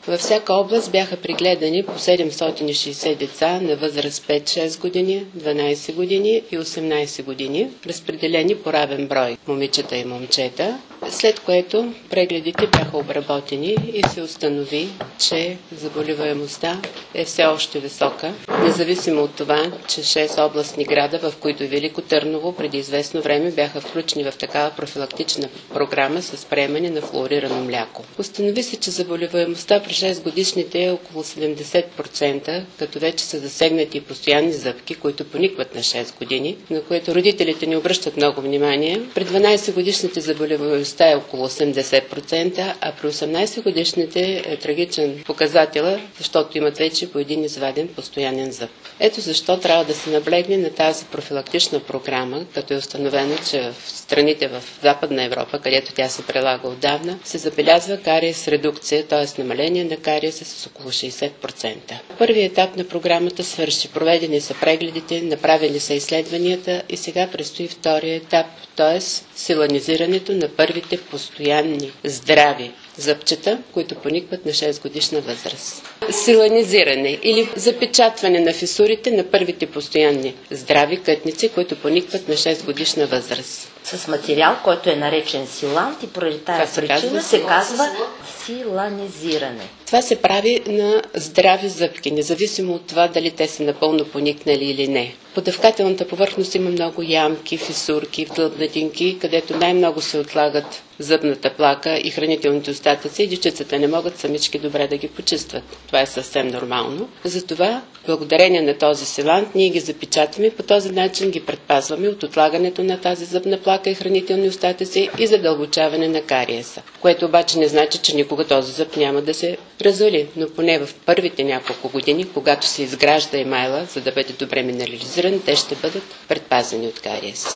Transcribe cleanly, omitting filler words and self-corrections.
Във всяка област бяха прегледани по 760 деца на възраст 5-6 години, 12 години и 18 години, разпределени по равен брой момичета и момчета, след което прегледите бяха обработени и се установи, че заболеваемостта е все още висока, независимо от това, че 6 областни града, в които и Велико Търново преди известно време бяха включени в такава профилактична програма с приемане на флуорирано мляко. Установи се, че заболеваемостта при 6 годишните е около 70%, като вече са засегнати постоянни зъбки, които поникват на 6 години, на което родителите не обръщат много внимание. При 12 годишните заболеваемостта е около 80%, а при 18 годишните е трагичен показател, защото имат вече по един изваден постоянен зъб. Ето защо трябва да се наблегне на тази профилактична програма, като е установено, че в страните в Западна Европа, където тя се прилага отдавна, се забелязва кариес редукция, т.е. намаление на кариеса с около 60%. Първият етап на програмата свърши. Проведени са прегледите, направени са изследванията и сега предстои втория етап, т.е. силанизирането на първите постоянни здрави зъбчета, които поникват на 6 годишна възраст. Силанизиране или запечатване на фисурите на първите постоянни здрави кътници, които поникват на 6 годишна възраст. С материал, който е наречен силант и поради тази причина се казва силанизиране. Това се прави на здрави зъбки, независимо от това дали те са напълно поникнали или не. По дъвкателната повърхност има много ямки, фисурки, вдлъбнатинки, където най-много се отлагат зъбната плака и хранителните остатъци и дечицата не могат самички добре да ги почистват. Това е съвсем нормално. Затова, благодарение на този силант, ние ги запечатваме и по този начин ги предпазваме от отлагането на тази зъбна плака и хранителни остатъци и задълбочаване на кариеса. Което обаче не значи, че никога този зъб няма да се развали, но поне в първите няколко години, когато се изгражда емайла, за да бъде добре минерализиран, те ще бъдат предпазени от кариес.